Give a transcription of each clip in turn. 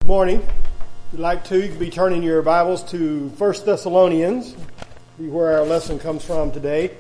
Morning. If you'd like to, you can be turning your Bibles to 1 Thessalonians, where our lesson comes from today.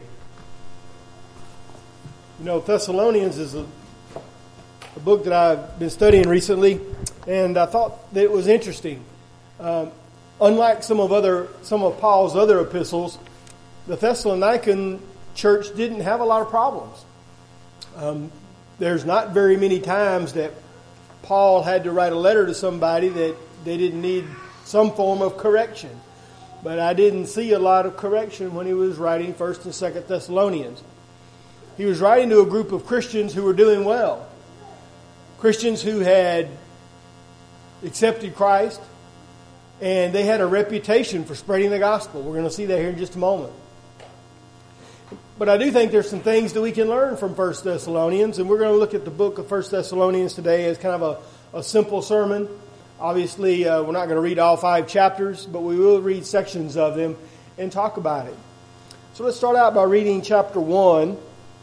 You know, Thessalonians is a book that I've been studying recently, and I thought that it was interesting. Unlike some of Paul's other epistles, the Thessalonican church didn't have a lot of problems. There's not very many times that Paul had to write a letter to somebody that they didn't need some form of correction. But I didn't see a lot of correction when he was writing 1st and 2nd Thessalonians. He was writing to a group of Christians who were doing well. Christians who had accepted Christ, and they had a reputation for spreading the gospel. We're going to see that here in just a moment. But I do think there's some things that we can learn from 1 Thessalonians, and we're going to look at the book of 1 Thessalonians today as kind of a simple sermon. Obviously, we're not going to read all 5 chapters, but we will read sections of them and talk about it. So let's start out by reading chapter 1.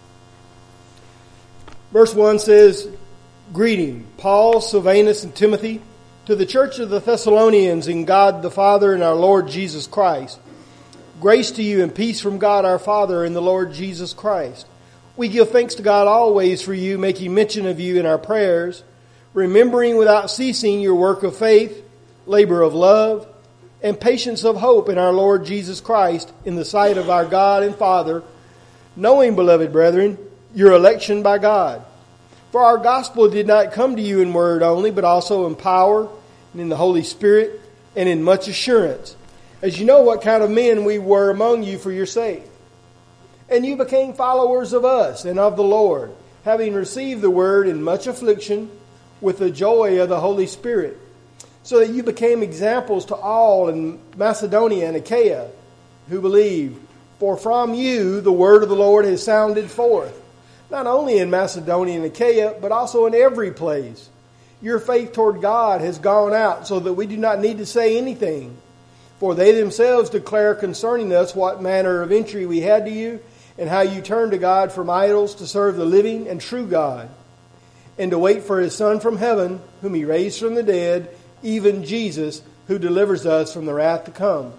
Verse 1 says, "Greeting, Paul, Silvanus, and Timothy, to the church of the Thessalonians in God the Father and our Lord Jesus Christ. Grace to you and peace from God our Father and the Lord Jesus Christ. We give thanks to God always for you, making mention of you in our prayers, remembering without ceasing your work of faith, labor of love, and patience of hope in our Lord Jesus Christ in the sight of our God and Father, knowing, beloved brethren, your election by God. For our gospel did not come to you in word only, but also in power and in the Holy Spirit and in much assurance, as you know what kind of men we were among you for your sake. And you became followers of us and of the Lord, having received the word in much affliction with the joy of the Holy Spirit, so that you became examples to all in Macedonia and Achaia who believe. For from you the word of the Lord has sounded forth, not only in Macedonia and Achaia, but also in every place. Your faith toward God has gone out, so that we do not need to say anything. For they themselves declare concerning us what manner of entry we had to you, and how you turned to God from idols to serve the living and true God, and to wait for His Son from heaven, whom He raised from the dead, even Jesus, who delivers us from the wrath to come."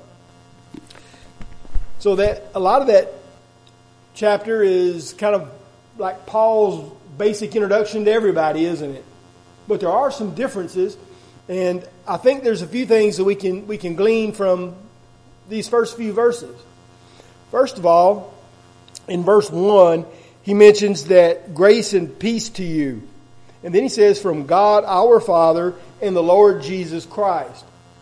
So that a lot of that chapter is kind of like Paul's basic introduction to everybody, isn't it? But there are some differences, and I think there's a few things that we can glean from these first few verses. First of all, in verse 1, he mentions that grace and peace to you. And then he says, from God our Father and the Lord Jesus Christ.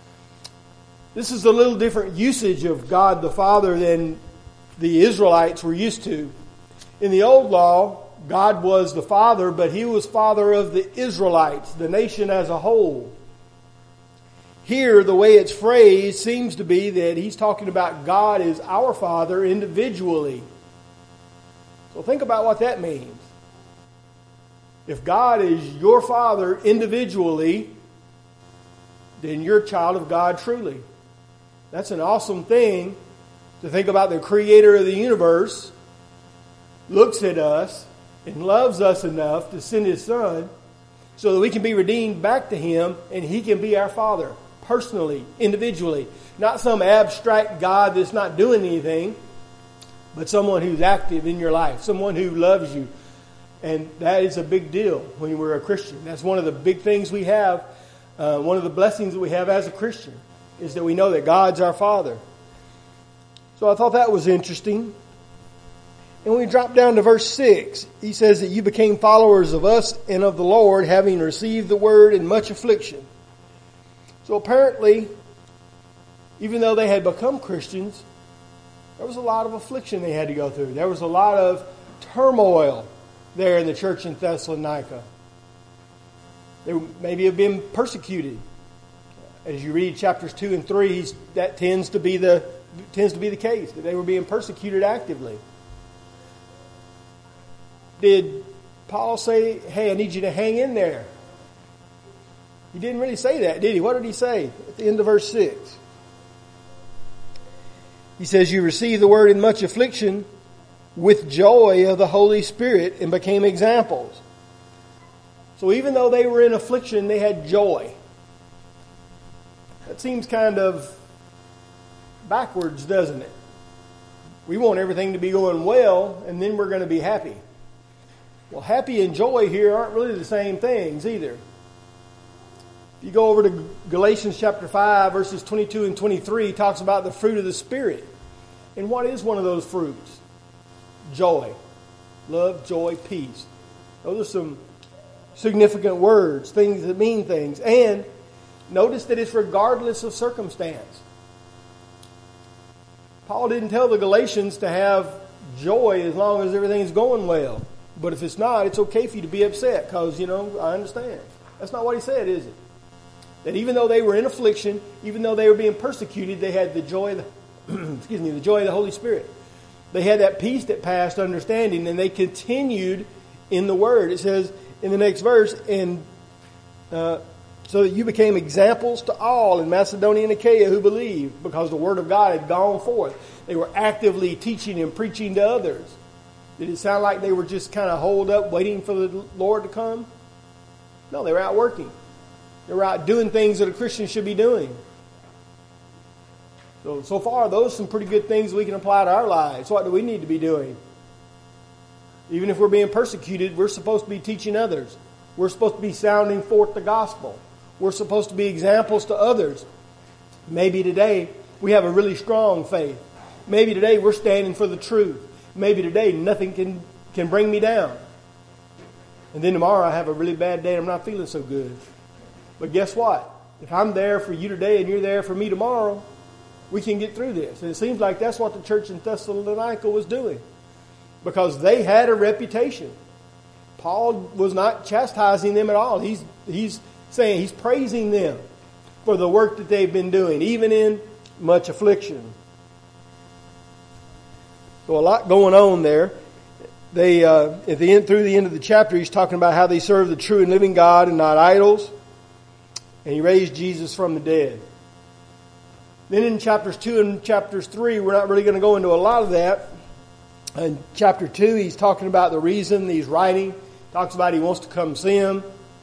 This is a little different usage of God the Father than the Israelites were used to. In the old law, God was the Father, but He was Father of the Israelites, the nation as a whole. Here, the way it's phrased seems to be that he's talking about God as our Father individually. So think about what that means. If God is your Father individually, then you're a child of God truly. That's an awesome thing to think about. The Creator of the universe looks at us and loves us enough to send His Son so that we can be redeemed back to Him and He can be our Father. Personally, individually. Not some abstract God that's not doing anything, but someone who's active in your life. Someone who loves you. And that is a big deal when we're a Christian. That's one of the big things we have. One of the blessings that we have as a Christian is that we know that God's our Father. So I thought that was interesting. And when we drop down to verse 6, he says that you became followers of us and of the Lord, having received the word in much affliction. So apparently, even though they had become Christians, there was a lot of affliction they had to go through. There was a lot of turmoil there in the church in Thessalonica. They maybe have been persecuted. As you read chapters 2 and 3, that tends to be the case, that they were being persecuted actively. Did Paul say, hey, I need you to hang in there? He didn't really say that, did he? What did he say at the end of verse 6? He says, you received the word in much affliction with joy of the Holy Spirit and became examples. So even though they were in affliction, they had joy. That seems kind of backwards, doesn't it? We want everything to be going well, and then we're going to be happy. Well, happy and joy here aren't really the same things either. If you go over to Galatians chapter 5, verses 22 and 23, it talks about the fruit of the Spirit. And what is one of those fruits? Joy. Love, joy, peace. Those are some significant words, things that mean things. And notice that it's regardless of circumstance. Paul didn't tell the Galatians to have joy as long as everything's going well. But if it's not, it's okay for you to be upset because, I understand. That's not what he said, is it? That even though they were in affliction, even though they were being persecuted, they had the joy of the joy of the Holy Spirit. They had that peace that passed understanding, and they continued in the Word. It says in the next verse, and so that you became examples to all in Macedonia and Achaia who believed, because the Word of God had gone forth. They were actively teaching and preaching to others. Did it sound like they were just kind of holed up waiting for the Lord to come? No, they were out working. They were out doing things that a Christian should be doing. So far, those are some pretty good things we can apply to our lives. What do we need to be doing? Even if we're being persecuted, we're supposed to be teaching others. We're supposed to be sounding forth the gospel. We're supposed to be examples to others. Maybe today we have a really strong faith. Maybe today we're standing for the truth. Maybe today nothing can bring me down. And then tomorrow I have a really bad day and I'm not feeling so good. But guess what? If I'm there for you today and you're there for me tomorrow, we can get through this. And it seems like that's what the church in Thessalonica was doing. Because they had a reputation. Paul was not chastising them at all. He's saying, he's praising them for the work that they've been doing, even in much affliction. So a lot going on there. They through the end of the chapter, he's talking about how they serve the true and living God and not idols. And he raised Jesus from the dead. Then in chapters 2 and chapters 3, we're not really going to go into a lot of that. In chapter 2, he's talking about the reason he's writing. Talks about he wants to come see them.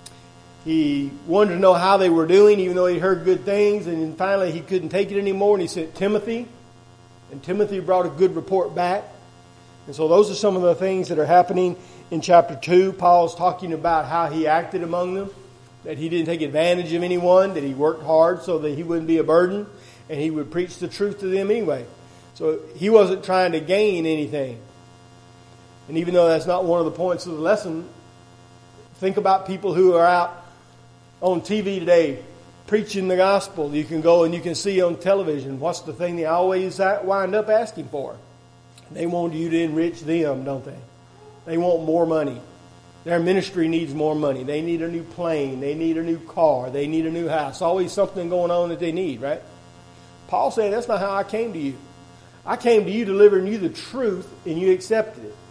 He wanted to know how they were doing, even though he heard good things. And then finally he couldn't take it anymore, and he sent Timothy. And Timothy brought a good report back. And so those are some of the things that are happening in chapter 2. Paul's talking about how he acted among them. That he didn't take advantage of anyone. That he worked hard so that he wouldn't be a burden. And he would preach the truth to them anyway. So he wasn't trying to gain anything. And even though that's not one of the points of the lesson, think about people who are out on TV today preaching the gospel. You can go and you can see on television. What's the thing they always wind up asking for? They want you to enrich them, don't they? They want more money. Their ministry needs more money. They need a new plane. They need a new car. They need a new house. Always something going on that they need, right? Paul said, that's not how I came to you. I came to you delivering you the truth, and you accepted it.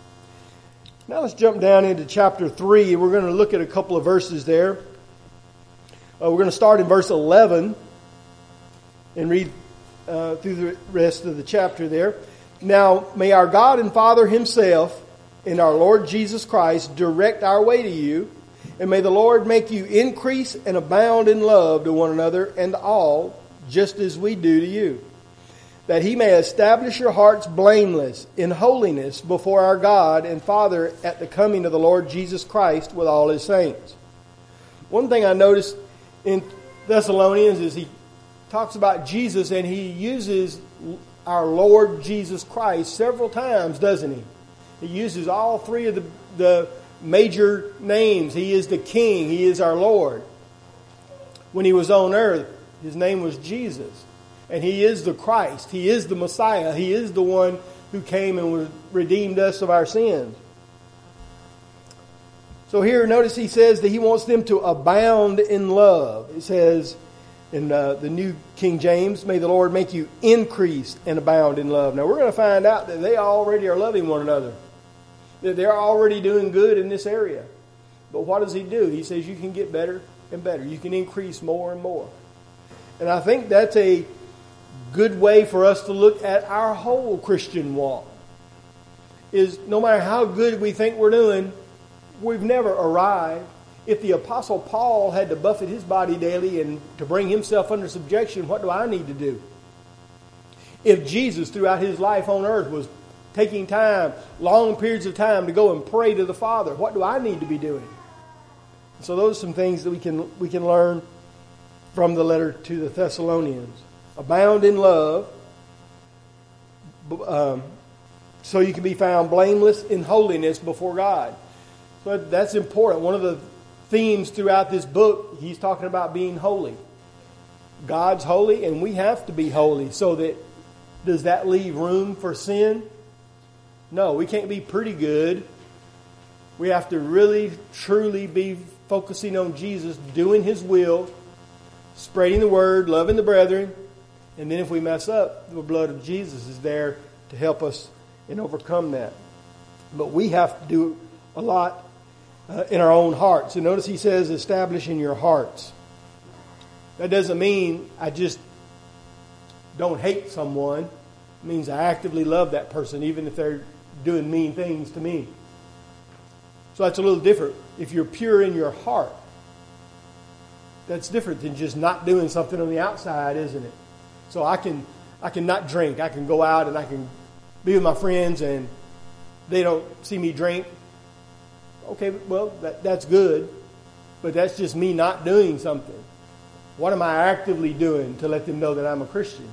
Now let's jump down into chapter 3. We're going to look at a couple of verses there. We're going to start in verse 11 and read through the rest of the chapter there. Now, may our God and Father himself and our Lord Jesus Christ direct our way to you, and may the Lord make you increase and abound in love to one another and to all, just as we do to you, that he may establish your hearts blameless in holiness before our God and Father at the coming of the Lord Jesus Christ with all his saints. One thing I noticed in Thessalonians is he talks about Jesus and he uses our Lord Jesus Christ several times, doesn't he? He uses all three of the major names. He is the King. He is our Lord. When he was on earth, his name was Jesus. And he is the Christ. He is the Messiah. He is the one who came and redeemed us of our sins. So here, notice he says that he wants them to abound in love. It says in the New King James, may the Lord make you increase and abound in love. Now we're going to find out that they already are loving one another. That they're already doing good in this area. But what does he do? He says you can get better and better. You can increase more and more. And I think that's a good way for us to look at our whole Christian walk. Is no matter how good we think we're doing, we've never arrived. If the Apostle Paul had to buffet his body daily and to bring himself under subjection, what do I need to do? If Jesus, throughout his life on earth, was taking time, long periods of time, to go and pray to the Father, what do I need to be doing? So those are some things that we can learn from the letter to the Thessalonians. Abound in love, so you can be found blameless in holiness before God. So that's important. One of the themes throughout this book, he's talking about being holy. God's holy, and we have to be holy. So that, does that leave room for sin? No, we can't be pretty good. We have to really, truly be focusing on Jesus, doing His will, spreading the word, loving the brethren. And then if we mess up, the blood of Jesus is there to help us and overcome that. But we have to do a lot in our own hearts. And notice he says, establish in your hearts. That doesn't mean I just don't hate someone. It means I actively love that person, even if they're doing mean things to me. So that's a little different. If you're pure in your heart, that's different than just not doing something on the outside, isn't it? So I can not drink. I can go out and I can be with my friends and they don't see me drink. Okay, well, that's good. But that's just me not doing something. What am I actively doing to let them know that I'm a Christian?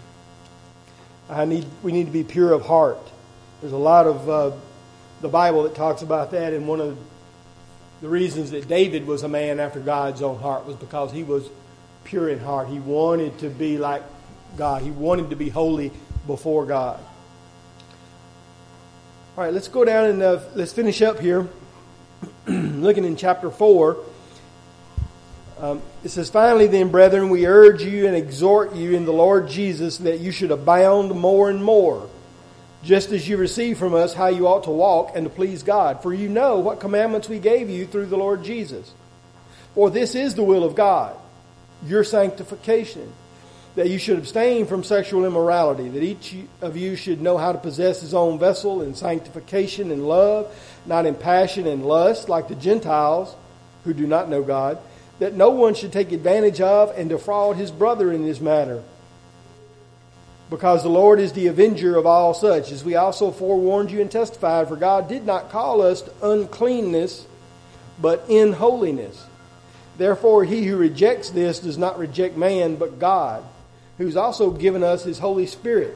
We need to be pure of heart. There's a lot of the Bible that talks about that, and one of the reasons that David was a man after God's own heart was because he was pure in heart. He wanted to be like God. He wanted to be holy before God. All right, let's go down and let's finish up here. Looking in chapter 4. It says, finally then, brethren, we urge you and exhort you in the Lord Jesus that you should abound more and more, just as you receive from us how you ought to walk and to please God. For you know what commandments we gave you through the Lord Jesus. For this is the will of God, your sanctification, that you should abstain from sexual immorality, that each of you should know how to possess his own vessel in sanctification and love, not in passion and lust, like the Gentiles who do not know God, that no one should take advantage of and defraud his brother in this matter. Because the Lord is the avenger of all such, as we also forewarned you and testified, for God did not call us to uncleanness, but in holiness. Therefore he who rejects this does not reject man, but God, who's also given us his Holy Spirit.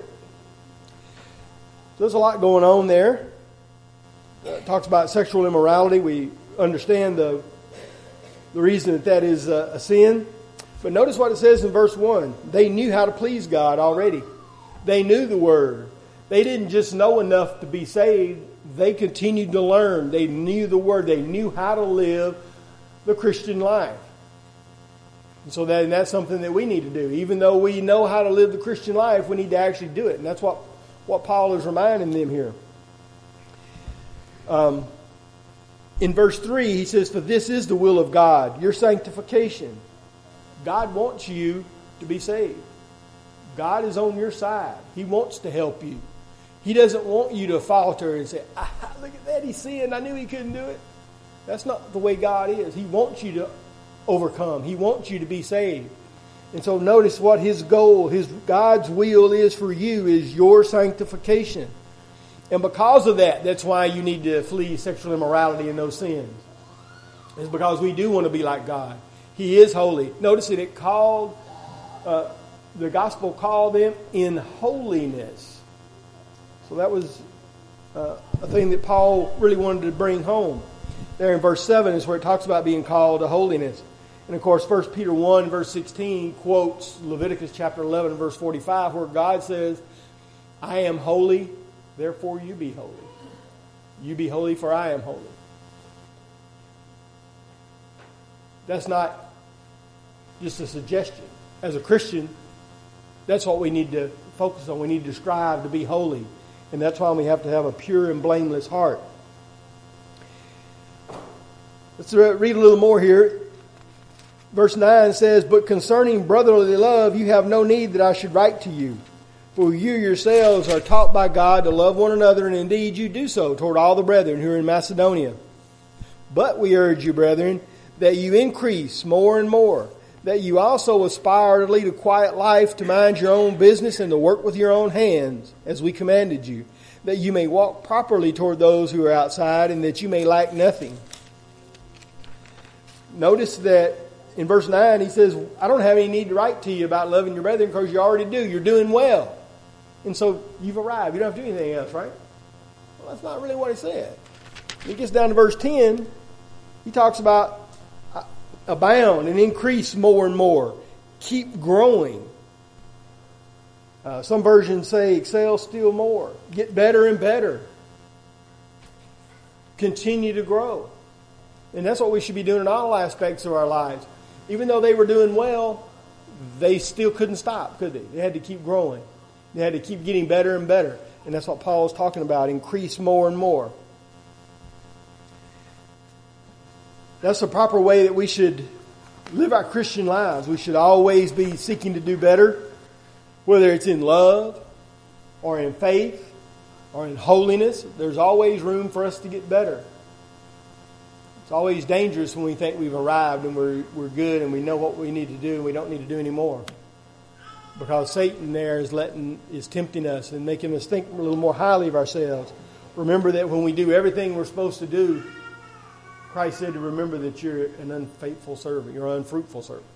So there's a lot going on there. It talks about sexual immorality. We understand the reason that is a sin. But notice what it says in verse 1. They knew how to please God already. They knew the Word. They didn't just know enough to be saved. They continued to learn. They knew the Word. They knew how to live the Christian life. And so that's something that we need to do. Even though we know how to live the Christian life, we need to actually do it. And that's what Paul is reminding them here. In verse 3, he says, for this is the will of God, your sanctification. God wants you to be saved. God is on your side. He wants to help you. He doesn't want you to falter and say, look at that, he sinned. I knew he couldn't do it. That's not the way God is. He wants you to overcome. He wants you to be saved. And so notice what his goal, God's will is for you is your sanctification. And because of that, that's why you need to flee sexual immorality and those sins. It's because we do want to be like God. He is holy. Notice that it called, the gospel called them in holiness. So that was a thing that Paul really wanted to bring home. There in verse 7 is where it talks about being called to holiness. And of course, 1 Peter 1 verse 16 quotes Leviticus chapter 11 verse 45 where God says, I am holy, therefore you be holy. You be holy, for I am holy. That's not just a suggestion. As a Christian, that's what we need to focus on. We need to strive to be holy. And that's why we have to have a pure and blameless heart. Let's read a little more here. Verse 9 says, but concerning brotherly love, you have no need that I should write to you. For you yourselves are taught by God to love one another, and indeed you do so toward all the brethren who are in Macedonia. But we urge you, brethren, that you increase more and more, that you also aspire to lead a quiet life, to mind your own business and to work with your own hands, as we commanded you, that you may walk properly toward those who are outside, and that you may lack nothing. Notice that in verse 9 he says, I don't have any need to write to you about loving your brethren because you already do. You're doing well. And so you've arrived. You don't have to do anything else, right? Well, that's not really what he said. When he gets down to verse 10, he talks about abound and increase more and more. Keep growing. Some versions say excel still more. Get better and better. Continue to grow. And that's what we should be doing in all aspects of our lives. Even though they were doing well, they still couldn't stop, could they? They had to keep growing. They had to keep getting better and better. And that's what Paul is talking about. Increase more and more. That's the proper way that we should live our Christian lives. We should always be seeking to do better, whether it's in love or in faith or in holiness. There's always room for us to get better. It's always dangerous when we think we've arrived and we're good and we know what we need to do and we don't need to do any more. Because Satan there is tempting us and making us think a little more highly of ourselves. Remember that when we do everything we're supposed to do, Christ said to remember that you're an unfaithful servant. You're an unfruitful servant.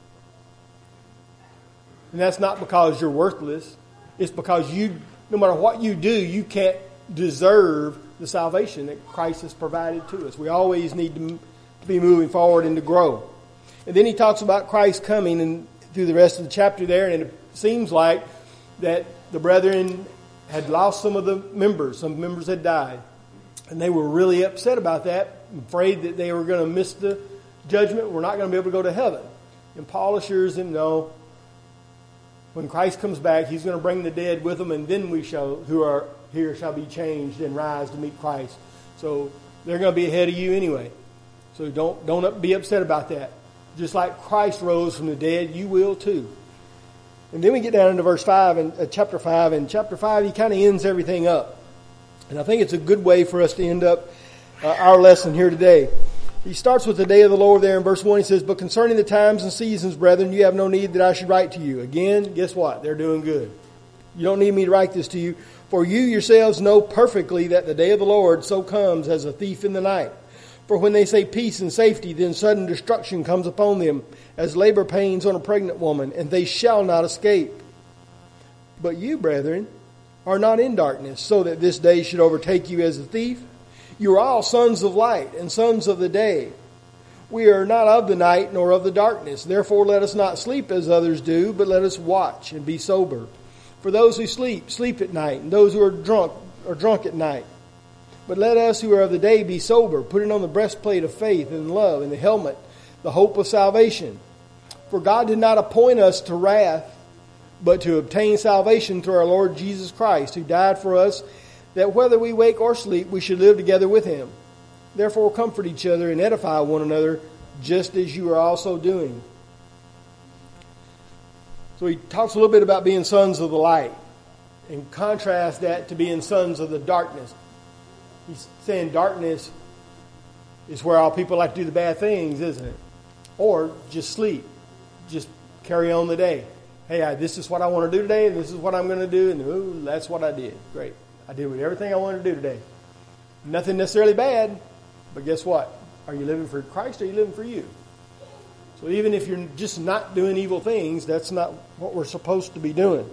And that's not because you're worthless. It's because no matter what you do, you can't deserve the salvation that Christ has provided to us. We always need to be moving forward and to grow. And then he talks about Christ coming and through the rest of the chapter there, and it seems like that the brethren had lost some of the members. Some members had died. And they were really upset about that, afraid that they were going to miss the judgment. We're not going to be able to go to heaven. And Paul assures them, no. When Christ comes back, he's going to bring the dead with him, and then who are here shall be changed and rise to meet Christ. So they're going to be ahead of you anyway. So don't be upset about that. Just like Christ rose from the dead, you will too. And then we get down into verse 5 and chapter 5. And chapter 5, he kind of ends everything up. And I think it's a good way for us to end up our lesson here today. He starts with the day of the Lord there in verse 1. He says, but concerning the times and seasons, brethren, you have no need that I should write to you. Again, guess what? They're doing good. You don't need me to write this to you. For you yourselves know perfectly that the day of the Lord so comes as a thief in the night. For when they say peace and safety, then sudden destruction comes upon them as labor pains on a pregnant woman, and they shall not escape. But you, brethren, are not in darkness, so that this day should overtake you as a thief. You are all sons of light and sons of the day. We are not of the night nor of the darkness. Therefore let us not sleep as others do, but let us watch and be sober. For those who sleep, sleep at night, and those who are drunk at night. But let us who are of the day be sober, putting on the breastplate of faith and love, and the helmet, the hope of salvation. For God did not appoint us to wrath, but to obtain salvation through our Lord Jesus Christ, who died for us, that whether we wake or sleep, we should live together with him. Therefore comfort each other and edify one another, just as you are also doing. So he talks a little bit about being sons of the light, and contrast that to being sons of the darkness. He's saying darkness is where all people like to do the bad things, isn't it? Or just sleep. Just carry on the day. Hey, this is what I want to do today, and this is what I'm going to do, and ooh, that's what I did. Great. I did everything I wanted to do today. Nothing necessarily bad, but guess what? Are you living for Christ or are you living for you? So even if you're just not doing evil things, that's not what we're supposed to be doing.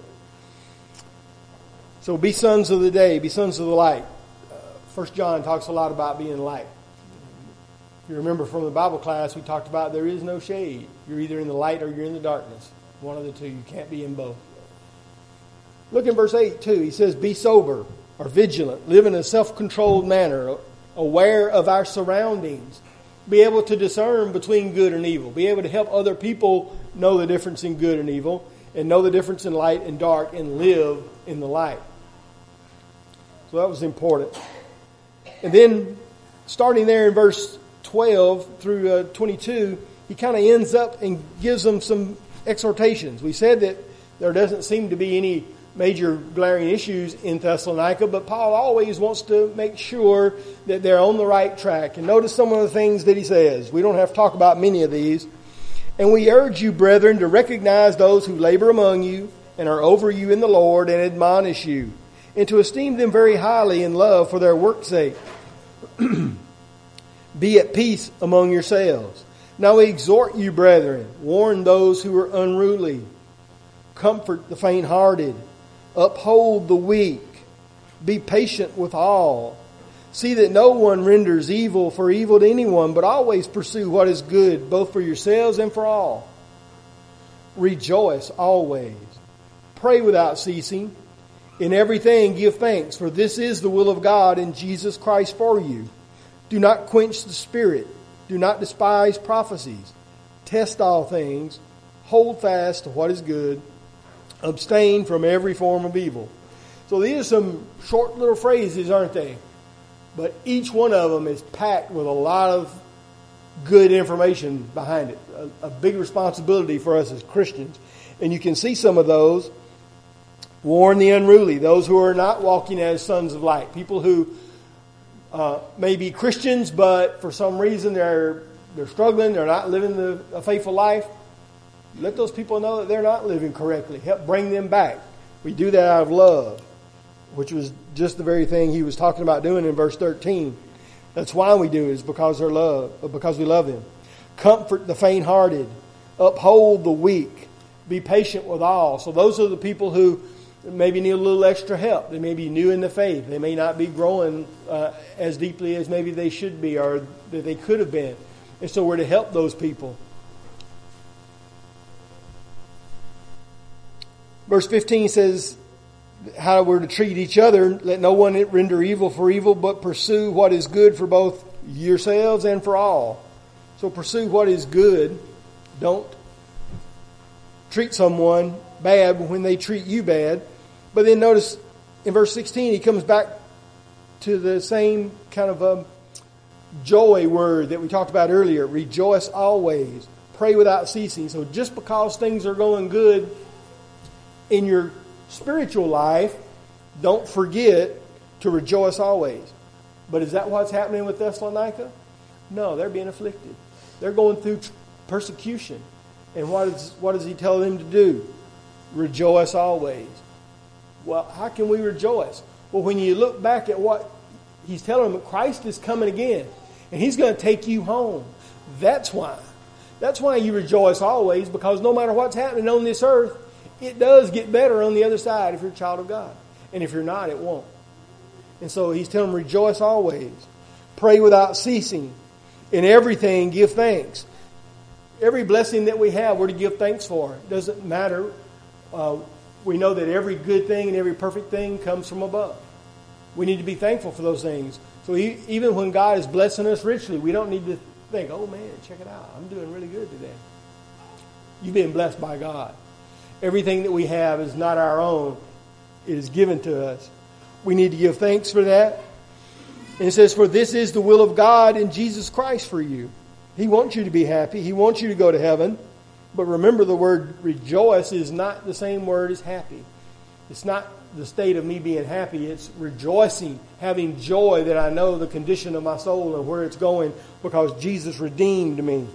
So be sons of the day, be sons of the light. 1 John talks a lot about being light. If you remember from the Bible class, we talked about there is no shade. You're either in the light or you're in the darkness. One of the two. You can't be in both. Look in verse 8 too. He says, be sober or vigilant. Live in a self-controlled manner. Aware of our surroundings. Be able to discern between good and evil. Be able to help other people know the difference in good and evil. And know the difference in light and dark. And live in the light. So that was important. And then starting there in verse 12 through 22, he kind of ends up and gives them some exhortations. We said that there doesn't seem to be any major glaring issues in Thessalonica, but Paul always wants to make sure that they're on the right track. And notice some of the things that he says. We don't have to talk about many of these. And we urge you, brethren, to recognize those who labor among you and are over you in the Lord and admonish you, and to esteem them very highly in love for their work's sake. Be at peace among yourselves. Now we exhort you, brethren, warn those who are unruly, comfort the faint-hearted, uphold the weak, be patient with all. See that no one renders evil for evil to anyone, but always pursue what is good, both for yourselves and for all. Rejoice always. Pray without ceasing. In everything give thanks, for this is the will of God in Jesus Christ for you. Do not quench the Spirit. Do not despise prophecies. Test all things. Hold fast to what is good. Abstain from every form of evil. So these are some short little phrases, aren't they? But each one of them is packed with a lot of good information behind it. A big responsibility for us as Christians. And you can see some of those. Warn the unruly, those who are not walking as sons of light. People who may be Christians, but for some reason they're struggling, they're not living a faithful life. Let those people know that they're not living correctly. Help bring them back. We do that out of love, which was just the very thing he was talking about doing in verse 13. That's why we do it, is because we love them. Comfort the faint-hearted. Uphold the weak. Be patient with all. So those are the people who maybe need a little extra help. They may be new in the faith. They may not be growing as deeply as maybe they should be or that they could have been. And so we're to help those people. Verse 15 says how we're to treat each other. Let no one render evil for evil, but pursue what is good for both yourselves and for all. So pursue what is good. Don't treat someone bad when they treat you bad. But then notice in verse 16, he comes back to the same kind of joy word that we talked about earlier. Rejoice always. Pray without ceasing. So just because things are going good in your spiritual life, don't forget to rejoice always. But is that what's happening with Thessalonica? No, they're being afflicted. They're going through persecution. And what does he tell them to do? Rejoice always. Well, how can we rejoice? Well, when you look back at what he's telling them, Christ is coming again. And he's going to take you home. That's why. That's why you rejoice always, because no matter what's happening on this earth, it does get better on the other side if you're a child of God. And if you're not, it won't. And so he's telling them, rejoice always. Pray without ceasing. In everything, give thanks. Every blessing that we have, we're to give thanks for. It doesn't matter. We know that every good thing and every perfect thing comes from above. We need to be thankful for those things. So even when God is blessing us richly, we don't need to think, oh man, check it out. I'm doing really good today. You've been blessed by God. Everything that we have is not our own. It is given to us. We need to give thanks for that. And it says, for this is the will of God in Jesus Christ for you. He wants you to be happy. He wants you to go to heaven. But remember, the word rejoice is not the same word as happy. It's not the state of me being happy. It's rejoicing, having joy that I know the condition of my soul and where it's going because Jesus redeemed me.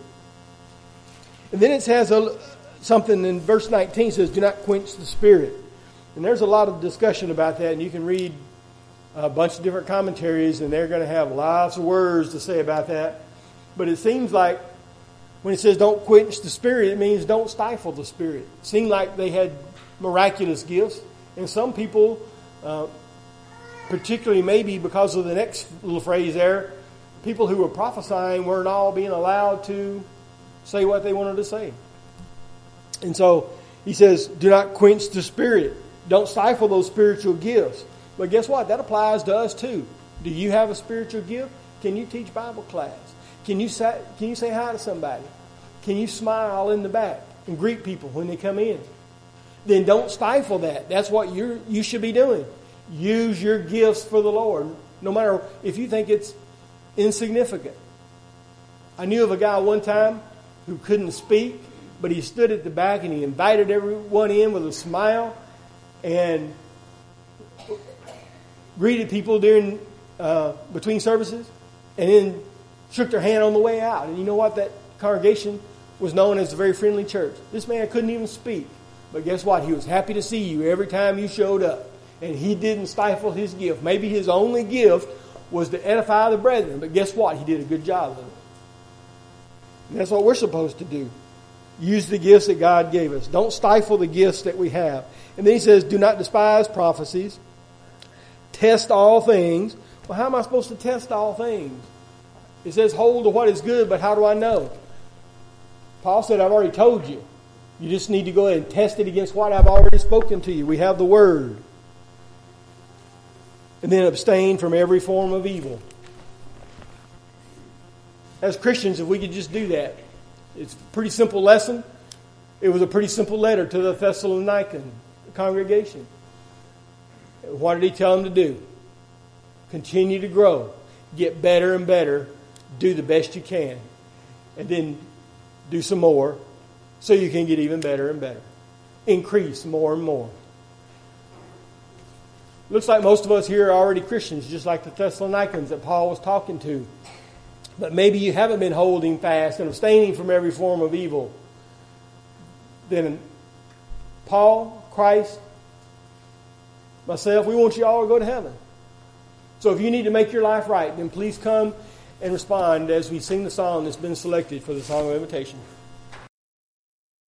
And then it has something in verse 19 says, do not quench the Spirit. And there's a lot of discussion about that, and you can read a bunch of different commentaries, and they're going to have lots of words to say about that. But it seems like when it says don't quench the Spirit, it means don't stifle the Spirit. It seemed like they had miraculous gifts. And some people, particularly maybe because of the next little phrase there, people who were prophesying weren't all being allowed to say what they wanted to say. And so he says, do not quench the Spirit. Don't stifle those spiritual gifts. But guess what? That applies to us too. Do you have a spiritual gift? Can you teach Bible class? Can you say hi to somebody? Can you smile in the back and greet people when they come in? Then don't stifle that. That's what you should be doing. Use your gifts for the Lord, no matter if you think it's insignificant. I knew of a guy one time who couldn't speak, but he stood at the back and he invited everyone in with a smile. and greeted people during between services, and then shook their hand on the way out. And you know what? That congregation was known as a very friendly church. This man couldn't even speak, but guess what? He was happy to see you every time you showed up, and he didn't stifle his gift. Maybe his only gift was to edify the brethren, but guess what? He did a good job of it. And that's what we're supposed to do. Use the gifts that God gave us. Don't stifle the gifts that we have. And then he says, do not despise prophecies. Test all things. Well, how am I supposed to test all things? It says, hold to what is good, but how do I know? Paul said, I've already told you. You just need to go ahead and test it against what I've already spoken to you. We have the Word. And then abstain from every form of evil. As Christians, if we could just do that. It's a pretty simple lesson. It was a pretty simple letter to the Thessalonican congregation. What did he tell them to do? Continue to grow. Get better and better. Do the best you can. And then do some more so you can get even better and better. Increase more and more. Looks like most of us here are already Christians, just like the Thessalonians that Paul was talking to. But maybe you haven't been holding fast and abstaining from every form of evil. Then Paul, Christ, myself, we want you all to go to heaven. So if you need to make your life right, then please come and respond as we sing the song that's been selected for the Song of Invitation.